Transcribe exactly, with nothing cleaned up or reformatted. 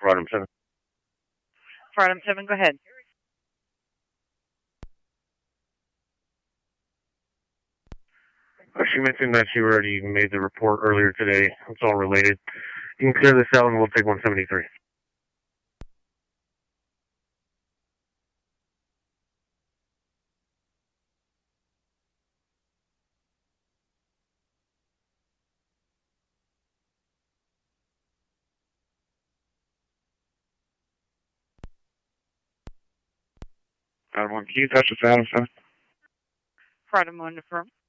for item seven. For item seven, go ahead. Uh, she mentioned that she already made the report earlier today. It's all related. You can clear this out and we'll take one seventy-three. Item one, can you touch this item seven? For item one, affirm.